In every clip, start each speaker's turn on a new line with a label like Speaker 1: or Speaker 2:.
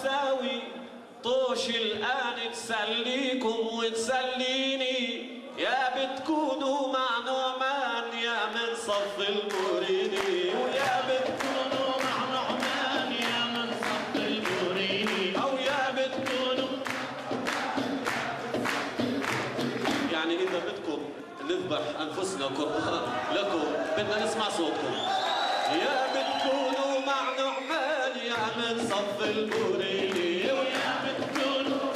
Speaker 1: اساوي طوش الان تسليكم وتسليني، يا بتكونوا مع نعمان يا من صف الموريني، ويا بتكونوا مع نعمان يا من صف الموريني، او يا بتكونوا يعني اذا بدكم نذبح انفسنا لكم بدنا نسمع صوتكم، يا بتكونوا مع نعمان يا من صف الموريني، ويا بتكونوا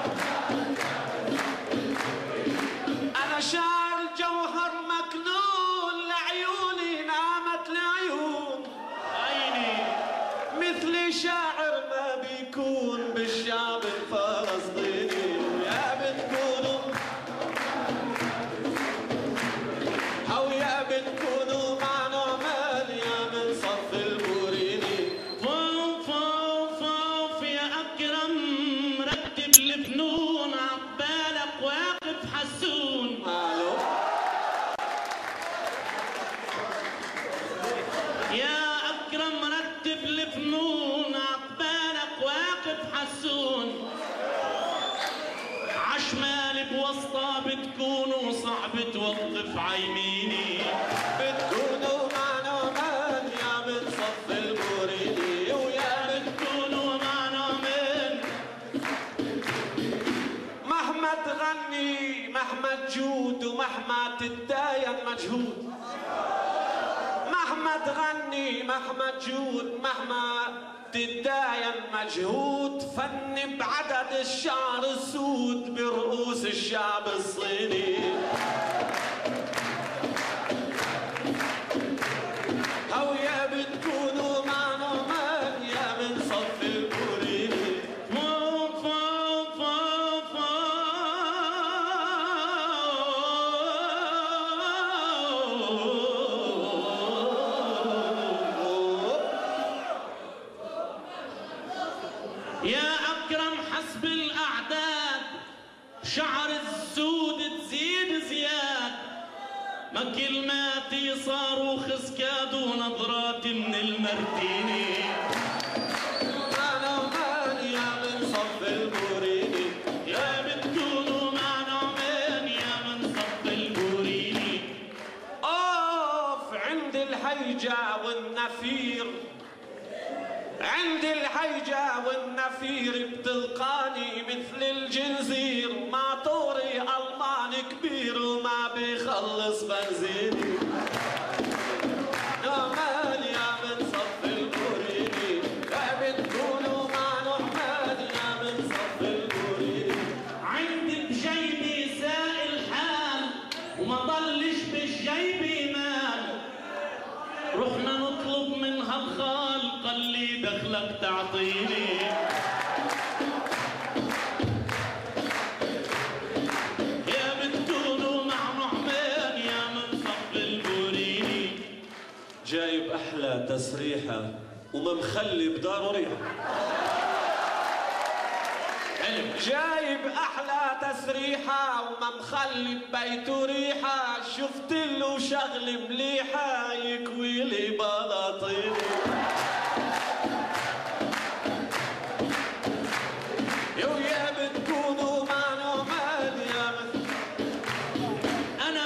Speaker 1: انا شاعر جوهر مكنون لعيوني نامت العيون، عيني مثل شاعر ما بيكون بالشعب الفلسطيني، يا بتكونوا او يا بتكونوا مع نعمان يا من صف الموريني.
Speaker 2: فوف فوف فوف يا اكرم رتب الفنون عبالك واقف حسون.
Speaker 1: الو
Speaker 2: يا اكرم رتب الفنون عبالك واقف حسون، عشمال بوسطى بتكونوا صعب توقف عيميني،
Speaker 1: بتكونوا مع نعمان يا من صف الموريني، ويا
Speaker 2: بتكونوا مع نعمان
Speaker 1: مهما تغني مهما تجود ومهما تتداين مجهود، مهما تغني مهما تجود مهما تتداين مجهود، فن بعدد الشعر السود برؤوس الشعب الصيني، أو يا بتكونوا مع نعمان يا من صف الموريني.
Speaker 2: فوق فوق فوق فوق يا أكرم حسب الأعداد شعر السود تزيد زياد، ما كلماتي صاروخ سكاد ونظرات من المرتيني،
Speaker 1: مع نعمان يا من صف الموريني،
Speaker 2: يا بتكونوا مع نعمان يا من صف الموريني.
Speaker 1: أوف عند الهيجة والنفير، عند الهيجة والنفير بتلقاني مثل الجنزير، مع طوري ألمان كبير وما بيخلص بنزيني، نعمان يا من صف الموريني، يا بتكونوا مع نعمان يا من صف الموريني.
Speaker 2: عندي بجيبي سائل حال وما ضلش بالجيب مال، رحنا نطلب من هالخال قال لي دخلك تعطيني، يا بتكونوا مع نعمان يا من صف الموريني.
Speaker 1: جايب أحلى تسريحة وما مخلي بداره ريحة، جايب أحلى تسريحة وما مخلي ببيته ريحة، شفت له شغل مليحة يكوي لي بلاطيني، ويا بتكونوا مع نعمان يا من
Speaker 2: أنا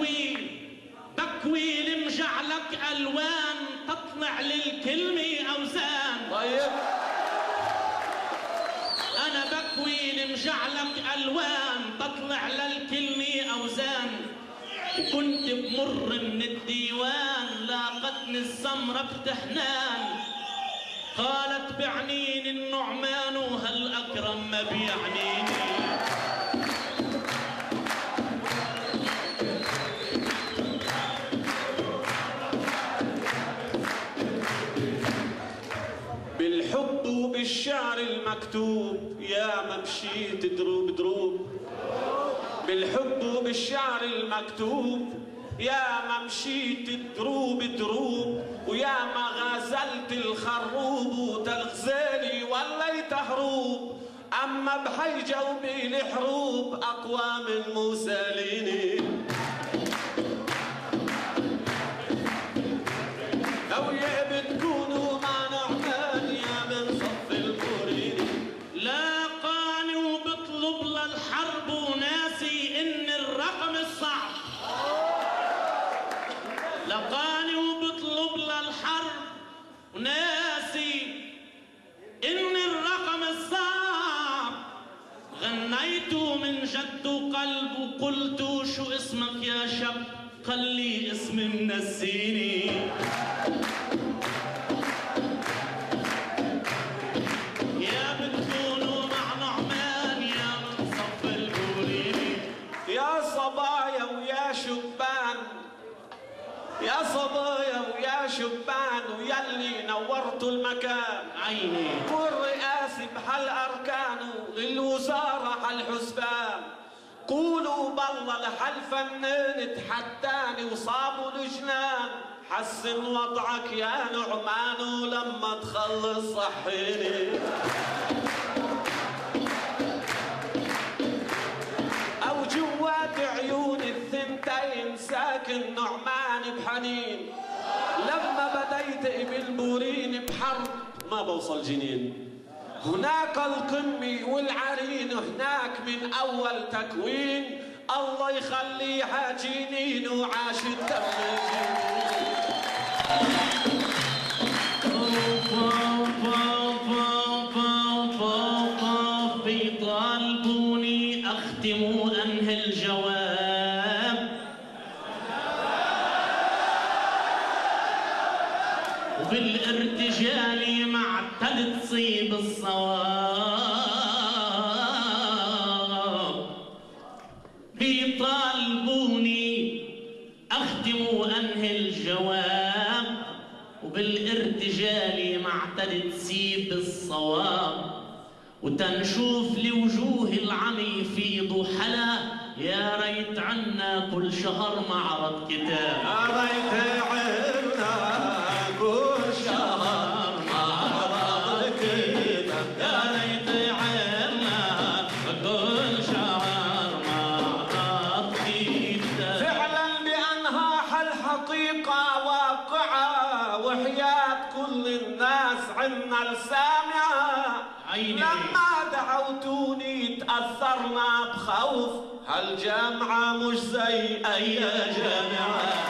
Speaker 2: بكوي لمجعلك ألوان تطلع للكلمة أوزان،
Speaker 1: طيب
Speaker 2: أنا بكوي لمجعلك ألوان تطلع للكلمة أوزان، وكنت بمر من الديوان لاقتني السمرة بتحنان، قالت بعنيني النعمان وهل أكرم ما بيعنيني،
Speaker 1: بالحب وبالشعر المكتوب يا ما مشيت دروب دروب، بالحب وبالشعر المكتوب يا ما مشيت دروب دروب، ويا ما غازلت الخروب وتلغزالي وليت هروب، اما بحيجة وبالحروب اقوى من موساليني، لو يا بتكونوا مع نعمان يا من صف الموريني،
Speaker 2: الصعب، لقاني وبطلب للحرب وناسي إن الرقم الصعب. غنيت من جد قلب وقلت شو اسمك يا شب؟ قال لي اسمي منسيني. يا بتكونوا مع نعمان يا من صف البوريني.
Speaker 1: يا صبايا ويا شبان، يا صبايا ويا شبان ويلي نورتوا المكان.
Speaker 2: عيني
Speaker 1: والرئاسي بهالاركان للوزاره هالحسبان. قولوا بالله لهالفنان تحداني وصابوا الجنان. حسن وضعك يا نعمان ولما تخلص صحيني. او جوات عيون الثنتين ساكن نعمان بحنين. لما بديت بالبورين بحرب ما بوصل جنين. هناك القمة والعرين هناك من أول تكوين. الله يخليها جنين وعاش الدم
Speaker 2: بيطالبوني أختم وأنهي الجواب، وبالارتجال مع تصيب الصواب. بيطالبوني أختم وأنهي الجواب، وبالارتجال مع تصيب الصواب. وتنشوف لوجوه العمي في ضحلا. يا ريت عنا كل شهر معرض كتاب.
Speaker 1: يا ريت عنا كل شهر معرض كتاب.
Speaker 2: يا ريت عنا كل شهر معرض كتاب.
Speaker 1: فعلا بأنها الحقيقة واقعة وحياة كل الناس عنا السامعة. لما دعوتوني تأثرنا بخوف. هالجامعة مش زي أي جامعة.